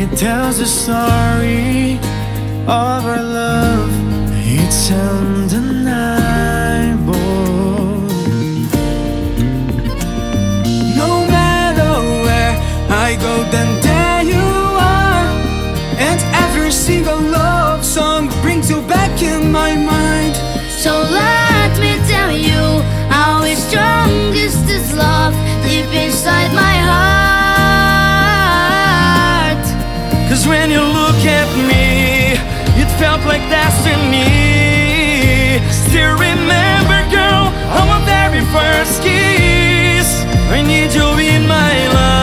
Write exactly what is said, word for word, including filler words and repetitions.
tells the story of our love. It's undeniable. No matter where I go, then there you are. And every single love song brings you back in my mind. So let me tell you how strong is this love deep inside my heart. Cause when you look at me, it felt like destiny. Still remember, girl, our very first kiss. I need you in my life.